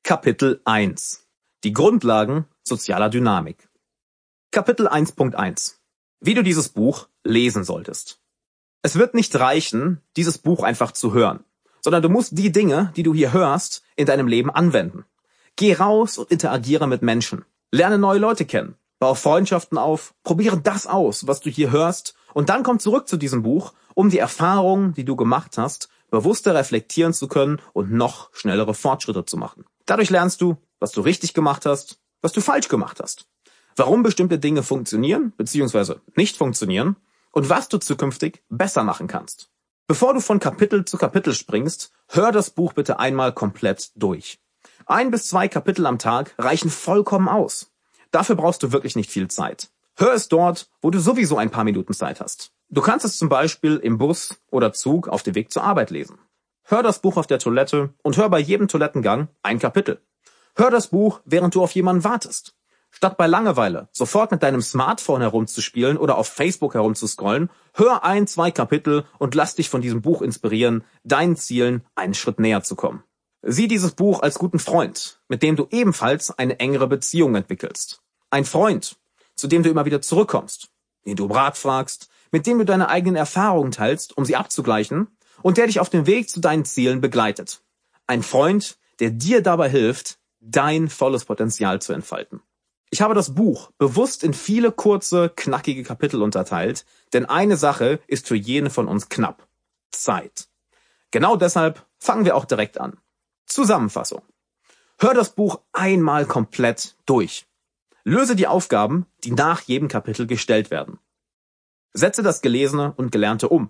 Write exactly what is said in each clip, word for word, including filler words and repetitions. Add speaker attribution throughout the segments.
Speaker 1: Kapitel eins. Die Grundlagen sozialer Dynamik. Kapitel eins Punkt eins. Wie du dieses Buch lesen solltest. Es wird nicht reichen, dieses Buch einfach zu hören, sondern du musst die Dinge, die du hier hörst, in deinem Leben anwenden. Geh raus und interagiere mit Menschen. Lerne neue Leute kennen. Bau Freundschaften auf. Probiere das aus, was du hier hörst, und dann komm zurück zu diesem Buch, um die Erfahrungen, die du gemacht hast, bewusster reflektieren zu können und noch schnellere Fortschritte zu machen. Dadurch lernst du, was du richtig gemacht hast, was du falsch gemacht hast, warum bestimmte Dinge funktionieren bzw. nicht funktionieren und was du zukünftig besser machen kannst. Bevor du von Kapitel zu Kapitel springst, hör das Buch bitte einmal komplett durch. Ein bis zwei Kapitel am Tag reichen vollkommen aus. Dafür brauchst du wirklich nicht viel Zeit. Hör es dort, wo du sowieso ein paar Minuten Zeit hast. Du kannst es zum Beispiel im Bus oder Zug auf dem Weg zur Arbeit lesen. Hör das Buch auf der Toilette und hör bei jedem Toilettengang ein Kapitel. Hör das Buch, während du auf jemanden wartest. Statt bei Langeweile sofort mit deinem Smartphone herumzuspielen oder auf Facebook herumzuscrollen, hör ein, zwei Kapitel und lass dich von diesem Buch inspirieren, deinen Zielen einen Schritt näher zu kommen. Sieh dieses Buch als guten Freund, mit dem du ebenfalls eine engere Beziehung entwickelst. Ein Freund, zu dem du immer wieder zurückkommst, den du um Rat fragst, mit dem du deine eigenen Erfahrungen teilst, um sie abzugleichen, und der dich auf dem Weg zu deinen Zielen begleitet. Ein Freund, der dir dabei hilft, dein volles Potenzial zu entfalten. Ich habe das Buch bewusst in viele kurze, knackige Kapitel unterteilt, denn eine Sache ist für jeden von uns knapp: Zeit. Genau deshalb fangen wir auch direkt an. Zusammenfassung. Hör das Buch einmal komplett durch. Löse die Aufgaben, die nach jedem Kapitel gestellt werden. Setze das Gelesene und Gelernte um.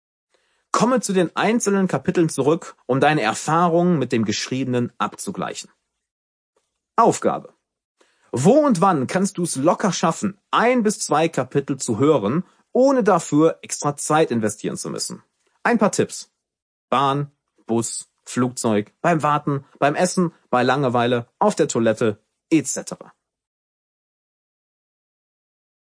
Speaker 1: Komme zu den einzelnen Kapiteln zurück, um deine Erfahrungen mit dem Geschriebenen abzugleichen. Aufgabe. Wo und wann kannst du es locker schaffen, ein bis zwei Kapitel zu hören, ohne dafür extra Zeit investieren zu müssen? Ein paar Tipps. Bahn, Bus, Flugzeug, beim Warten, beim Essen, bei Langeweile, auf der Toilette, et cetera.